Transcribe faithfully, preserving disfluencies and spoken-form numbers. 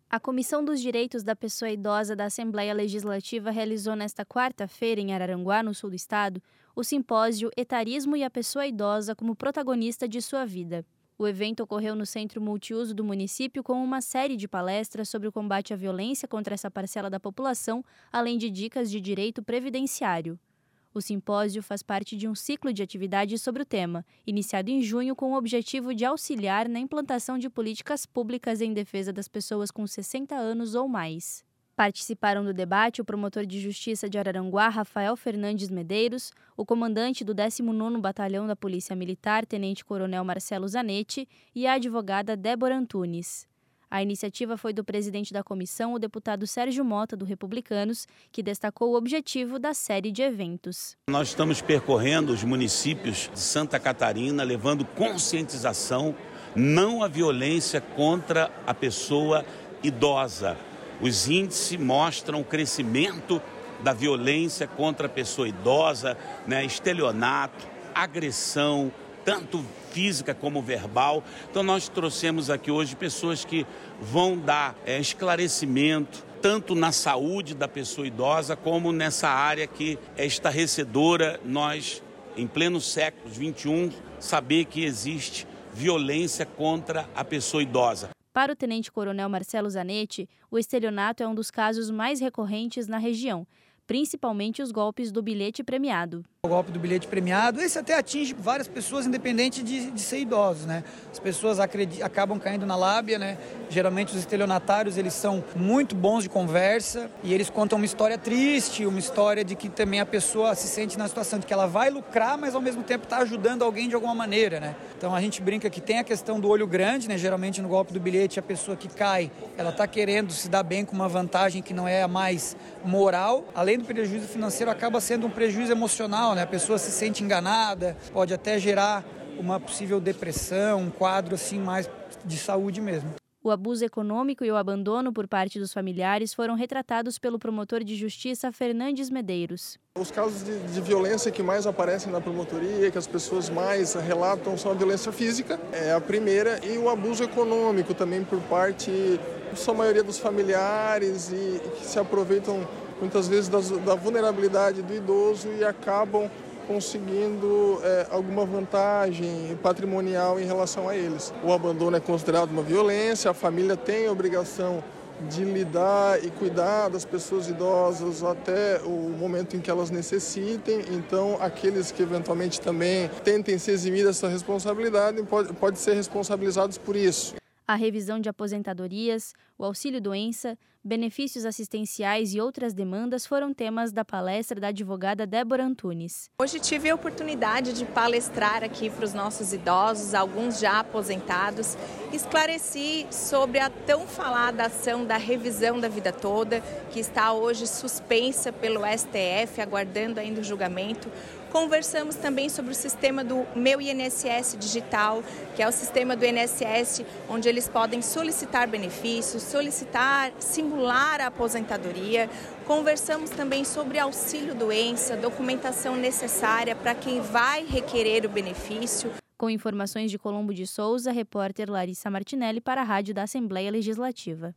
A Comissão dos Direitos da Pessoa Idosa da Assembleia Legislativa realizou nesta quarta-feira, em Araranguá, no sul do estado, o simpósio Etarismo e a Pessoa Idosa como Protagonista de Sua Vida. O evento ocorreu no Centro Multiuso do município com uma série de palestras sobre o combate à violência contra essa parcela da população, além de dicas de direito previdenciário. O simpósio faz parte de um ciclo de atividades sobre o tema, iniciado em junho com o objetivo de auxiliar na implantação de políticas públicas em defesa das pessoas com sessenta anos ou mais. Participaram do debate o promotor de Justiça de Araranguá, Rafael Fernandes Medeiros, o comandante do décimo nono Batalhão da Polícia Militar, Tenente-Coronel Marcelo Zanetti, e a advogada Débora Antunes. A iniciativa foi do presidente da comissão, o deputado Sérgio Mota, do Republicanos, que destacou o objetivo da série de eventos. Nós estamos percorrendo os municípios de Santa Catarina, levando conscientização, não à violência contra a pessoa idosa. Os índices mostram o crescimento da violência contra a pessoa idosa, né, estelionato, agressão, tanto física como verbal. Então nós trouxemos aqui hoje pessoas que vão dar é, esclarecimento, tanto na saúde da pessoa idosa, como nessa área que é estarrecedora, nós, em pleno século vinte e um, saber que existe violência contra a pessoa idosa. Para o tenente-coronel Marcelo Zanetti, o estelionato é um dos casos mais recorrentes na região, principalmente os golpes do bilhete premiado. O golpe do bilhete premiado, esse até atinge várias pessoas, independente de, de ser idosos, né? As pessoas acreditam, acabam caindo na lábia, né? Geralmente os estelionatários, eles são muito bons de conversa e eles contam uma história triste, uma história de que também a pessoa se sente na situação de que ela vai lucrar, mas ao mesmo tempo está ajudando alguém de alguma maneira, né? Então a gente brinca que tem a questão do olho grande, né? Geralmente no golpe do bilhete a pessoa que cai, ela está querendo se dar bem com uma vantagem que não é a mais moral. Além do prejuízo financeiro, acaba sendo um prejuízo emocional, né? A pessoa se sente enganada, pode até gerar uma possível depressão, um quadro assim mais de saúde mesmo. O abuso econômico e o abandono por parte dos familiares foram retratados pelo promotor de justiça Fernandes Medeiros. Os casos de, de violência que mais aparecem na promotoria, que as pessoas mais relatam, são a violência física, é a primeira, e o abuso econômico também por parte, da sua maioria, dos familiares, e, e que se aproveitam muitas vezes das, da vulnerabilidade do idoso e acabam conseguindo é, alguma vantagem patrimonial em relação a eles. O abandono é considerado uma violência, a família tem a obrigação de lidar e cuidar das pessoas idosas até o momento em que elas necessitem. Então, aqueles que eventualmente também tentem se eximir dessa responsabilidade podem pode ser responsabilizados por isso. A revisão de aposentadorias, o auxílio-doença, benefícios assistenciais e outras demandas foram temas da palestra da advogada Débora Antunes. Hoje tive a oportunidade de palestrar aqui para os nossos idosos, alguns já aposentados. Esclareci sobre a tão falada ação da revisão da vida toda, que está hoje suspensa pelo S T F, aguardando ainda o julgamento. Conversamos também sobre o sistema do Meu I N S S Digital, que é o sistema do I N S S onde eles podem solicitar benefícios, solicitar, simular a aposentadoria. Conversamos também sobre auxílio-doença, documentação necessária para quem vai requerer o benefício. Com informações de Colombo de Souza, repórter Larissa Martinelli para a Rádio da Assembleia Legislativa.